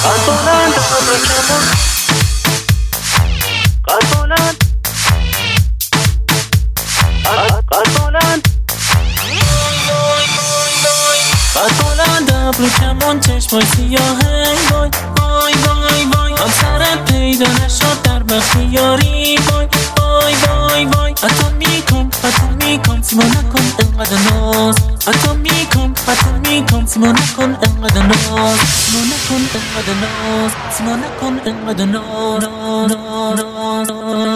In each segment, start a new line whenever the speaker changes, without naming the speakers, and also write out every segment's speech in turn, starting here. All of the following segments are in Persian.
قلبولند ابروکمون قلبولند قلبولند قلبولند ابروکمون چشمای سیاهی وای وای وای وای هم سرت پیدا نشد در بخیاری وای وای وای وای حتی میکن سیما نکن انقدر ناز حتی میکن سیما نکن انقدر ناز سیما نکن انقدر ناز سیما نکن انقدر ناز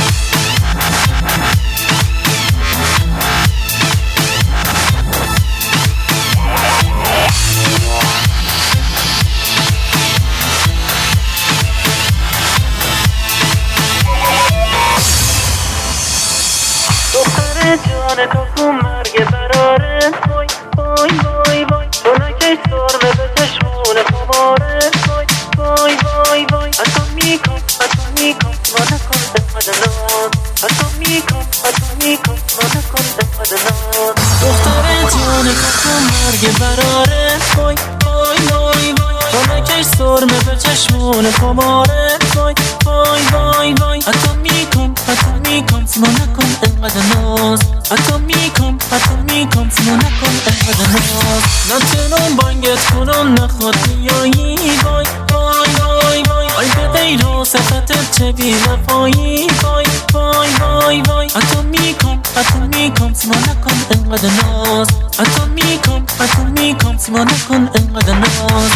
جان تو کو مرگ براره وای وای وای وای تو نکش سرمه به چشمون خماره وای وای وای وای حتی میکن سیما نکن انقدر ناز حتی میکن سیما نکن انقدر ناز دختر جان تو کو مرگ براره وای وای وای وای تو نکش سرمه به چشمون خماره وای وای وای وای حتی میکن سیما نکن انقدر ناز حتی میکن سیما نکن انقدر ناز نتونم بانگت کنم نخواد بیایی وای وای وای وای آی به غیر و صفتت چه بی وفایی وای وای وای وای حتی میکن سیما نکن انقدر ناز حتی میکن سیما نکن انقدر ناز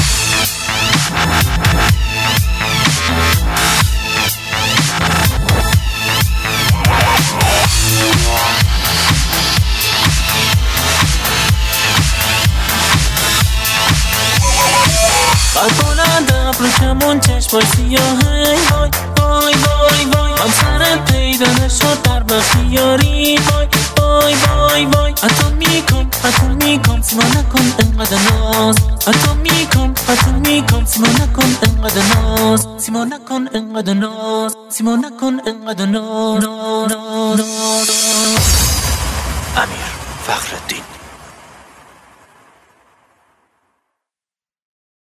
قلبولند ابروکمون چشمای سیاهی وای وای وای وای هم سرت پیدا نشد در بخیاری وای وای وای وای حتی میکن سیما نکن انقدر ناز حتی میکن سیما نکن انقدر ناز سیما نکن انقدر ناز سیما نکن انقدر ناز